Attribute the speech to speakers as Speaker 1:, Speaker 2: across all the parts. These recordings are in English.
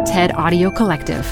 Speaker 1: TED Audio Collective.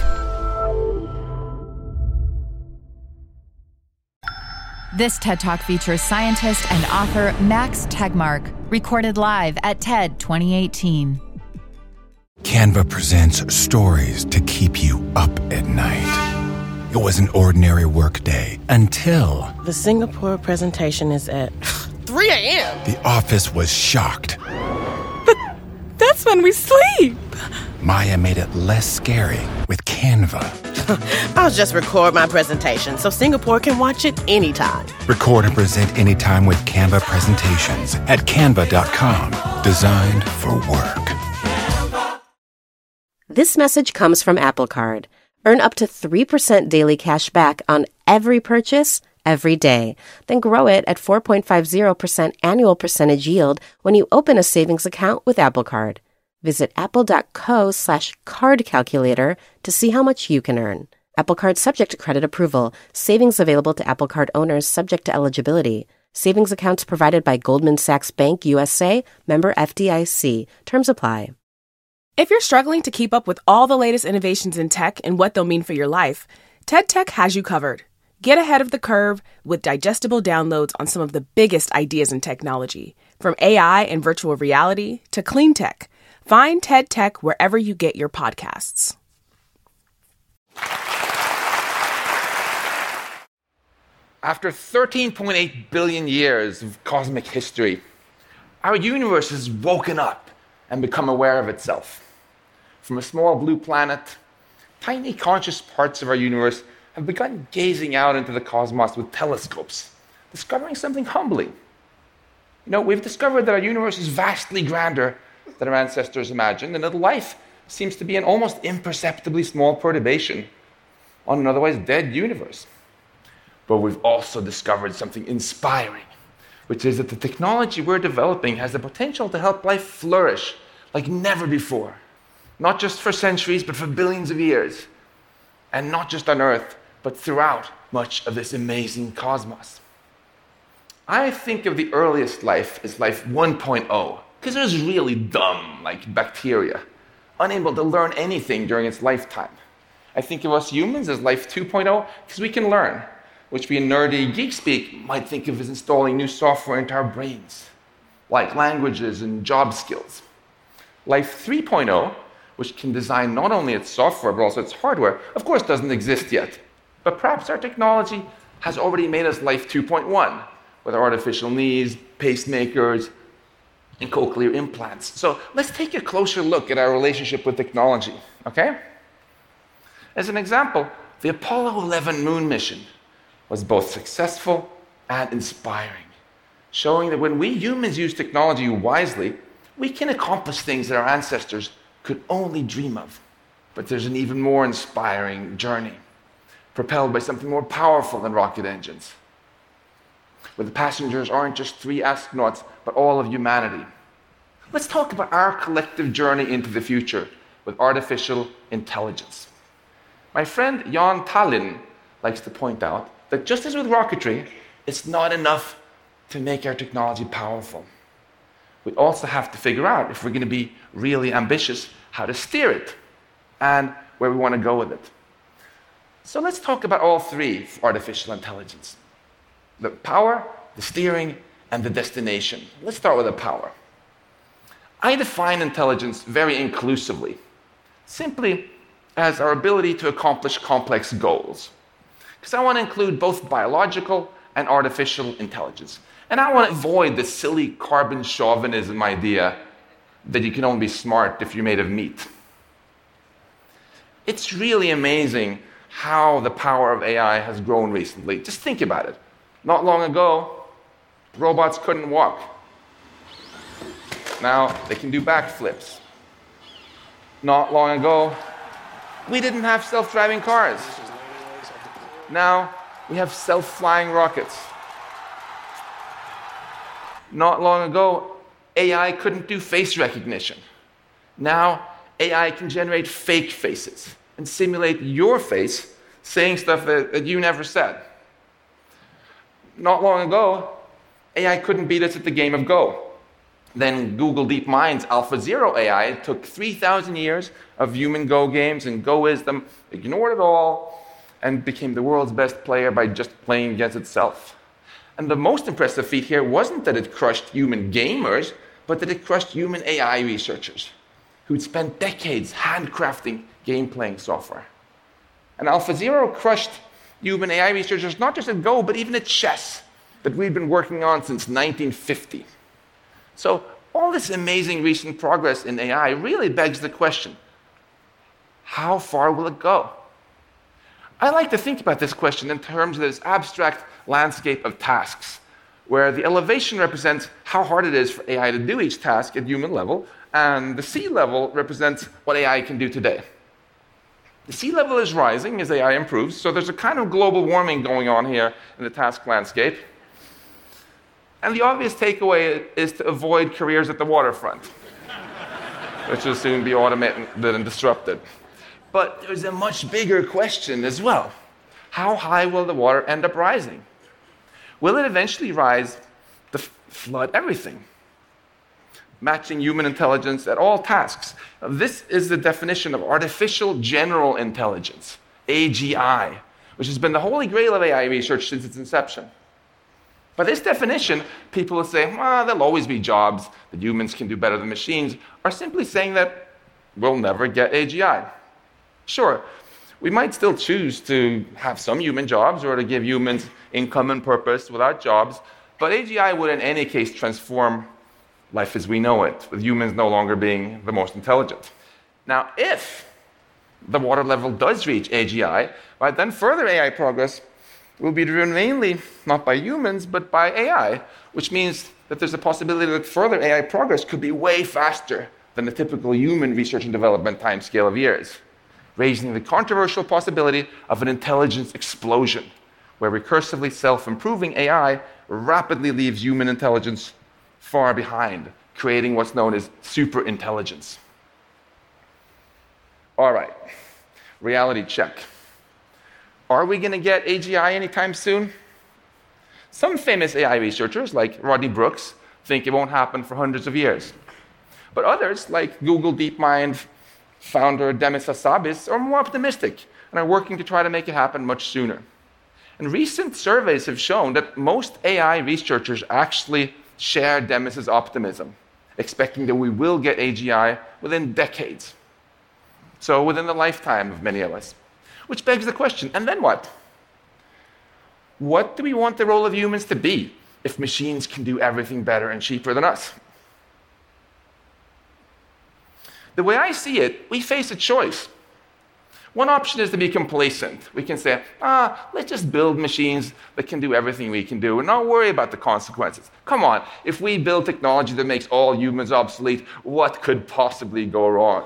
Speaker 2: This TED Talk features scientist and author Max Tegmark, recorded live at TED 2018.
Speaker 3: Canva presents stories to keep you up at night. It was an ordinary workday until...
Speaker 4: The Singapore presentation is at 3 a.m.
Speaker 3: The office was shocked.
Speaker 4: But that's when we sleep.
Speaker 3: Maya made it less scary with Canva.
Speaker 4: I'll just record my presentation so Singapore can watch it anytime.
Speaker 3: Record and present anytime with Canva presentations at canva.com. Designed for work.
Speaker 5: This message comes from Apple Card. Earn up to 3% daily cash back on every purchase, every day. Then grow it at 4.50% annual percentage yield when you open a savings account with Apple Card. Visit apple.co/card calculator to see how much you can earn. Apple Card subject to credit approval. Savings available to Apple Card owners subject to eligibility. Savings accounts provided by Goldman Sachs Bank USA, member FDIC. Terms apply.
Speaker 6: If you're struggling to keep up with all the latest innovations in tech and what they'll mean for your life, TED Tech has you covered. Get ahead of the curve with digestible downloads on some of the biggest ideas in technology, from AI and virtual reality to clean tech. Find TED Tech wherever you get your podcasts.
Speaker 7: After 13.8 billion years of cosmic history, our universe has woken up and become aware of itself. From a small blue planet, tiny conscious parts of our universe have begun gazing out into the cosmos with telescopes, discovering something humbling. We've discovered that our universe is vastly grander than our ancestors imagined, and that life seems to be an almost imperceptibly small perturbation on an otherwise dead universe. But we've also discovered something inspiring, which is that the technology we're developing has the potential to help life flourish like never before. Not just for centuries, but for billions of years. And not just on Earth, but throughout much of this amazing cosmos. I think of the earliest life as life 1.0, because it was really dumb, like bacteria, unable to learn anything during its lifetime. I think of us humans as life 2.0, because we can learn, which we in nerdy geek speak might think of as installing new software into our brains, like languages and job skills. Life 3.0, which can design not only its software but also its hardware, of course doesn't exist yet. But perhaps our technology has already made us life 2.1, with artificial knees, pacemakers, and cochlear implants. So let's take a closer look at our relationship with technology, okay? As an example, the Apollo 11 moon mission was both successful and inspiring, showing that when we humans use technology wisely, we can accomplish things that our ancestors could only dream of. But there's an even more inspiring journey, propelled by something more powerful than rocket engines, where the passengers aren't just 3 astronauts, but all of humanity. Let's talk about our collective journey into the future with artificial intelligence. My friend Jan Tallinn likes to point out that just as with rocketry, it's not enough to make our technology powerful. We also have to figure out, if we're going to be really ambitious, how to steer it and where we want to go with it. So let's talk about all three for artificial intelligence: the power, the steering, and the destination. Let's start with the power. I define intelligence very inclusively, simply as our ability to accomplish complex goals. Because I want to include both biological and artificial intelligence. And I want to avoid the silly carbon chauvinism idea that you can only be smart if you're made of meat. It's really amazing how the power of AI has grown recently. Just think about it. Not long ago, robots couldn't walk. Now they can do backflips. Not long ago, we didn't have self-driving cars. Now we have self-flying rockets. Not long ago, AI couldn't do face recognition. Now AI can generate fake faces and simulate your face saying stuff that you never said. Not long ago, AI couldn't beat us at the game of Go. Then Google DeepMind's AlphaZero AI took 3,000 years of human Go games and Go wisdom, ignored it all, and became the world's best player by just playing against itself. And the most impressive feat here wasn't that it crushed human gamers, but that it crushed human AI researchers who'd spent decades handcrafting game-playing software. And AlphaZero crushed human AI researchers not just at Go, but even at chess that we've been working on since 1950. So all this amazing recent progress in AI really begs the question, how far will it go? I like to think about this question in terms of this abstract landscape of tasks, where the elevation represents how hard it is for AI to do each task at human level, and the sea level represents what AI can do today. The sea level is rising as AI improves, so there's a kind of global warming going on here in the task landscape. And the obvious takeaway is to avoid careers at the waterfront, which will soon be automated and disrupted. But there's a much bigger question as well. How high will the water end up rising? Will it eventually rise to flood everything, matching human intelligence at all tasks? Now, this is the definition of artificial general intelligence, AGI, which has been the holy grail of AI research since its inception. By this definition, people who say, there'll always be jobs that humans can do better than machines, are simply saying that we'll never get AGI. Sure, we might still choose to have some human jobs or to give humans income and purpose without jobs, but AGI would in any case transform life as we know it, with humans no longer being the most intelligent. Now, if the water level does reach AGI, right, then further AI progress will be driven mainly not by humans, but by AI, which means that there's a possibility that further AI progress could be way faster than the typical human research and development timescale of years, raising the controversial possibility of an intelligence explosion, where recursively self-improving AI rapidly leaves human intelligence far behind, creating what's known as superintelligence. All right, reality check. Are we going to get AGI anytime soon? Some famous AI researchers, like Rodney Brooks, think it won't happen for hundreds of years. But others, like Google DeepMind founder Demis Hassabis, are more optimistic and are working to try to make it happen much sooner. And recent surveys have shown that most AI researchers actually share Demis's optimism, expecting that we will get AGI within decades. So within the lifetime of many of us. Which begs the question, and then what? What do we want the role of humans to be if machines can do everything better and cheaper than us? The way I see it, we face a choice. One option is to be complacent. We can say, let's just build machines that can do everything we can do and not worry about the consequences. Come on, if we build technology that makes all humans obsolete, what could possibly go wrong?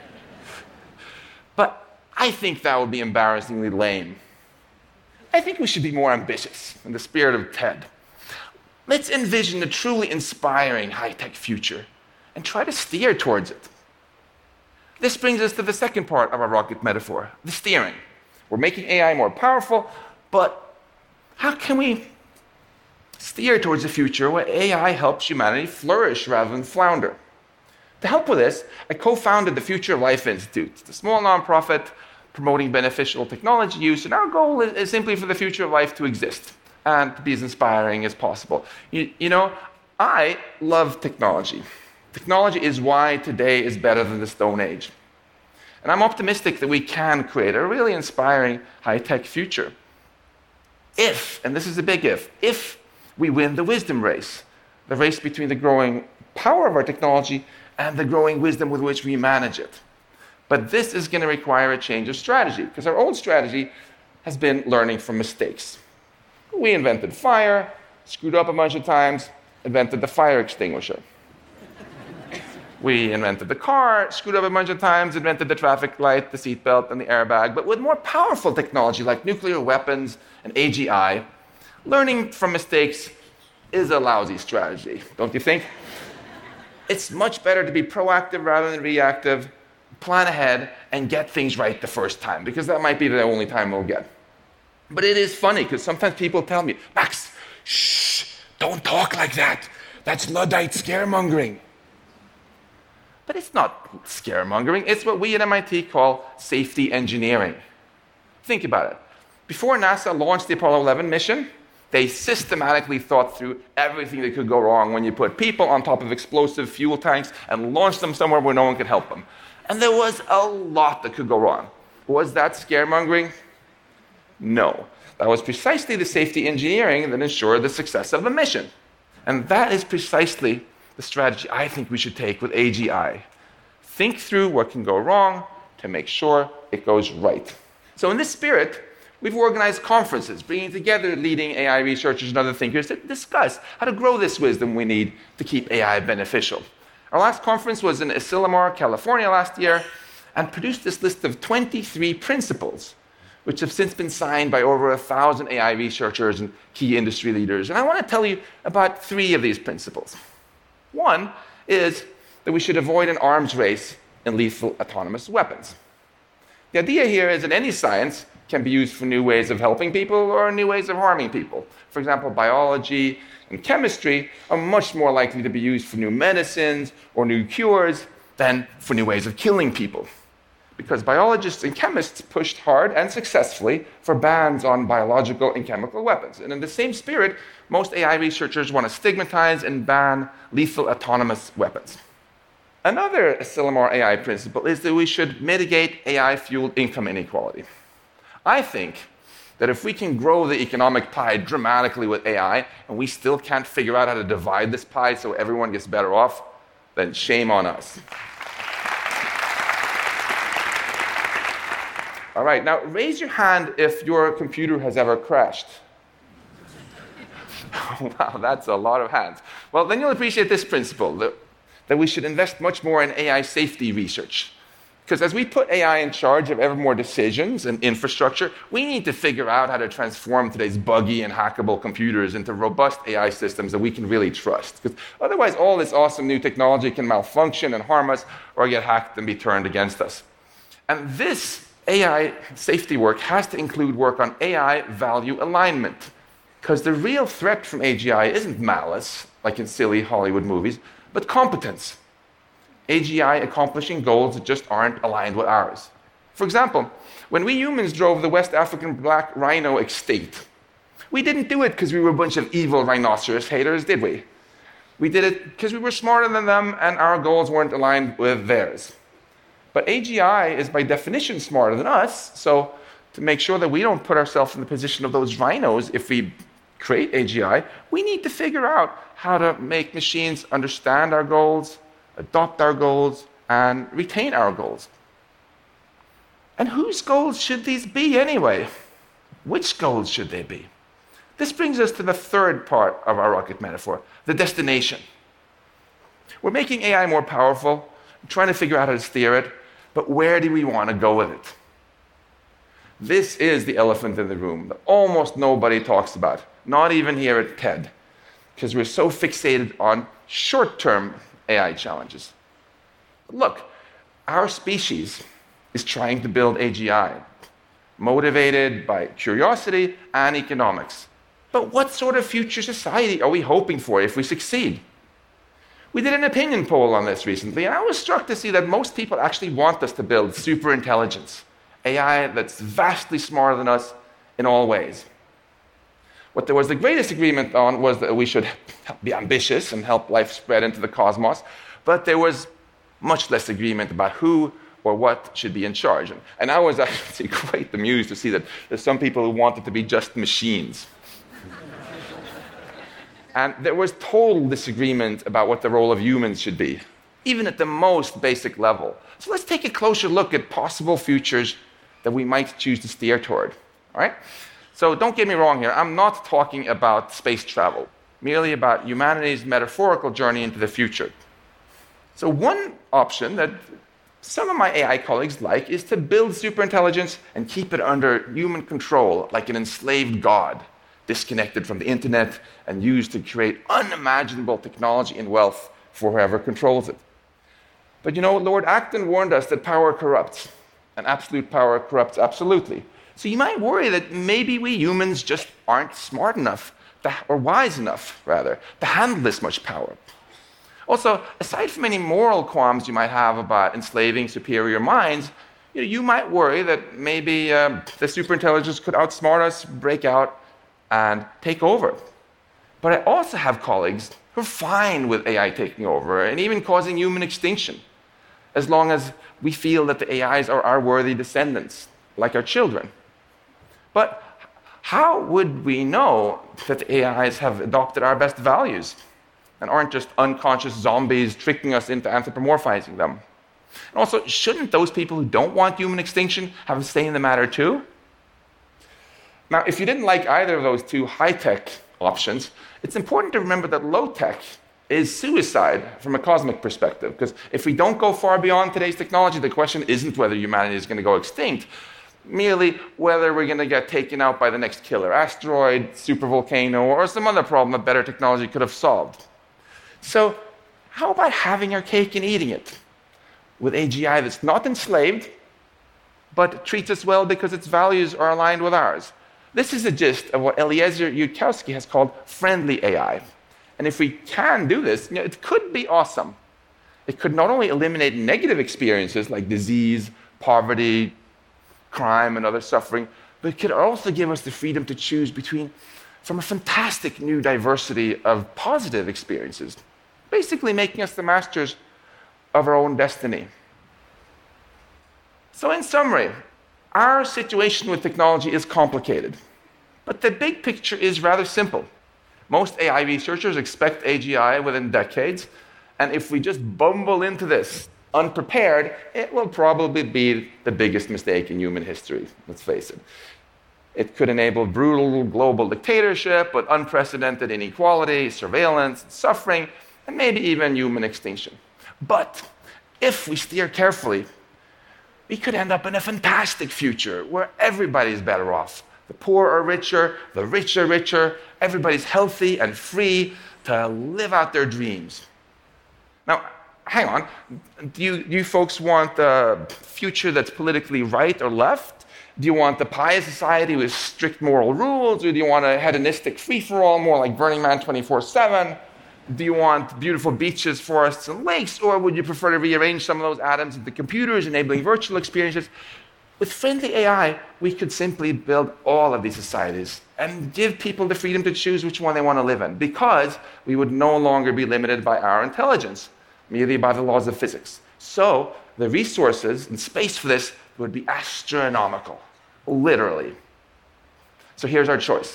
Speaker 7: But I think that would be embarrassingly lame. I think we should be more ambitious in the spirit of TED. Let's envision a truly inspiring high-tech future and try to steer towards it. This brings us to the second part of our rocket metaphor, the steering. We're making AI more powerful, but how can we steer towards a future where AI helps humanity flourish rather than flounder? To help with this, I co-founded the Future of Life Institute. It's a small nonprofit promoting beneficial technology use, and our goal is simply for the future of life to exist and to be as inspiring as possible. You know, I love technology. Technology is why today is better than the Stone Age. And I'm optimistic that we can create a really inspiring high-tech future. If, and this is a big if we win the wisdom race, the race between the growing power of our technology and the growing wisdom with which we manage it. But this is going to require a change of strategy, because our old strategy has been learning from mistakes. We invented fire, screwed up a bunch of times, invented the fire extinguisher. We invented the car, screwed up a bunch of times, invented the traffic light, the seatbelt, and the airbag. But with more powerful technology like nuclear weapons and AGI, learning from mistakes is a lousy strategy, don't you think? It's much better to be proactive rather than reactive, plan ahead, and get things right the first time, because that might be the only time we'll get. But it is funny, because sometimes people tell me, Max, shh, don't talk like that. That's Luddite scaremongering. But it's not scaremongering. It's what we at MIT call safety engineering. Think about it. Before NASA launched the Apollo 11 mission, they systematically thought through everything that could go wrong when you put people on top of explosive fuel tanks and launched them somewhere where no one could help them. And there was a lot that could go wrong. Was that scaremongering? No. That was precisely the safety engineering that ensured the success of the mission. And that is precisely the strategy I think we should take with AGI. Think through what can go wrong to make sure it goes right. So in this spirit, we've organized conferences, bringing together leading AI researchers and other thinkers to discuss how to grow this wisdom we need to keep AI beneficial. Our last conference was in Asilomar, California last year, and produced this list of 23 principles, which have since been signed by over 1,000 AI researchers and key industry leaders. And I want to tell you about 3 of these principles. One is that we should avoid an arms race in lethal autonomous weapons. The idea here is that any science can be used for new ways of helping people or new ways of harming people. For example, biology and chemistry are much more likely to be used for new medicines or new cures than for new ways of killing people. Because biologists and chemists pushed hard and successfully for bans on biological and chemical weapons. And in the same spirit, most AI researchers want to stigmatize and ban lethal autonomous weapons. Another Asilomar AI principle is that we should mitigate AI-fueled income inequality. I think that if we can grow the economic pie dramatically with AI, and we still can't figure out how to divide this pie so everyone gets better off, then shame on us. All right, now raise your hand if your computer has ever crashed. Wow, that's a lot of hands. Well, then you'll appreciate this principle, that we should invest much more in AI safety research. Because as we put AI in charge of ever more decisions and infrastructure, we need to figure out how to transform today's buggy and hackable computers into robust AI systems that we can really trust. Because otherwise, all this awesome new technology can malfunction and harm us or get hacked and be turned against us. And this AI safety work has to include work on AI value alignment. Because the real threat from AGI isn't malice, like in silly Hollywood movies, but competence. AGI accomplishing goals that just aren't aligned with ours. For example, when we humans drove the West African black rhino extinct, we didn't do it because we were a bunch of evil rhinoceros haters, did we? We did it because we were smarter than them and our goals weren't aligned with theirs. But AGI is by definition smarter than us, so to make sure that we don't put ourselves in the position of those rhinos if we create AGI, we need to figure out how to make machines understand our goals, adopt our goals, and retain our goals. And whose goals should these be anyway? Which goals should they be? This brings us to the third part of our rocket metaphor, the destination. We're making AI more powerful, trying to figure out how to steer it, but where do we want to go with it? This is the elephant in the room that almost nobody talks about, not even here at TED, because we're so fixated on short-term AI challenges. Look, our species is trying to build AGI, motivated by curiosity and economics. But what sort of future society are we hoping for if we succeed? We did an opinion poll on this recently, and I was struck to see that most people actually want us to build superintelligence, AI that's vastly smarter than us in all ways. What there was the greatest agreement on was that we should be ambitious and help life spread into the cosmos, but there was much less agreement about who or what should be in charge. And I was actually quite amused to see that there's some people who wanted to be just machines. And there was total disagreement about what the role of humans should be, even at the most basic level. So let's take a closer look at possible futures that we might choose to steer toward. All right? So don't get me wrong here. I'm not talking about space travel, merely about humanity's metaphorical journey into the future. So one option that some of my AI colleagues like is to build superintelligence and keep it under human control, like an enslaved god, disconnected from the internet and used to create unimaginable technology and wealth for whoever controls it. But you know, Lord Acton warned us that power corrupts, and absolute power corrupts absolutely. So you might worry that maybe we humans just aren't smart enough or wise enough, rather, to handle this much power. Also, aside from any moral qualms you might have about enslaving superior minds, you might worry that maybe the superintelligence could outsmart us, break out, and take over. But I also have colleagues who are fine with AI taking over and even causing human extinction, as long as we feel that the AIs are our worthy descendants, like our children. But how would we know that the AIs have adopted our best values and aren't just unconscious zombies tricking us into anthropomorphizing them? And also, shouldn't those people who don't want human extinction have a say in the matter too? Now, if you didn't like either of those two high-tech options, it's important to remember that low-tech is suicide from a cosmic perspective, because if we don't go far beyond today's technology, the question isn't whether humanity is going to go extinct, merely whether we're going to get taken out by the next killer asteroid, supervolcano, or some other problem that better technology could have solved. So how about having our cake and eating it with AGI that's not enslaved, but treats us well because its values are aligned with ours? This is the gist of what Eliezer Yudkowsky has called friendly AI. And if we can do this, it could be awesome. It could not only eliminate negative experiences like disease, poverty, crime, and other suffering, but it could also give us the freedom to choose from a fantastic new diversity of positive experiences, basically making us the masters of our own destiny. So in summary, our situation with technology is complicated, but the big picture is rather simple. Most AI researchers expect AGI within decades, and if we just bumble into this unprepared, it will probably be the biggest mistake in human history, let's face it. It could enable brutal global dictatorship with unprecedented inequality, surveillance, suffering, and maybe even human extinction. But if we steer carefully, we could end up in a fantastic future where everybody's better off. The poor are richer, the rich are richer, everybody's healthy and free to live out their dreams. Now, hang on. Do you folks want a future that's politically right or left? Do you want the pious society with strict moral rules, or do you want a hedonistic free-for-all, more like Burning Man 24/7? Do you want beautiful beaches, forests, and lakes, or would you prefer to rearrange some of those atoms into computers, enabling virtual experiences? With friendly AI, we could simply build all of these societies and give people the freedom to choose which one they want to live in, because we would no longer be limited by our intelligence, merely by the laws of physics. So the resources and space for this would be astronomical, literally. So here's our choice.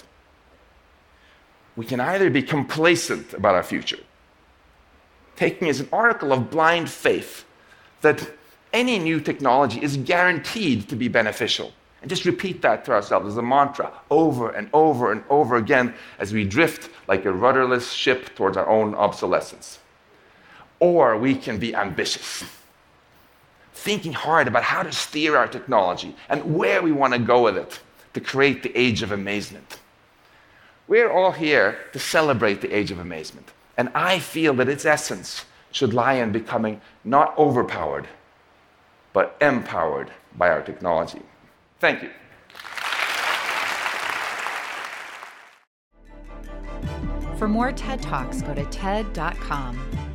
Speaker 7: We can either be complacent about our future, taking as an article of blind faith that any new technology is guaranteed to be beneficial, and just repeat that to ourselves as a mantra over and over and over again as we drift like a rudderless ship towards our own obsolescence. Or we can be ambitious, thinking hard about how to steer our technology and where we want to go with it to create the age of amazement. We're all here to celebrate the age of amazement, and I feel that its essence should lie in becoming not overpowered, but empowered by our technology. Thank you.
Speaker 2: For more TED Talks, go to TED.com.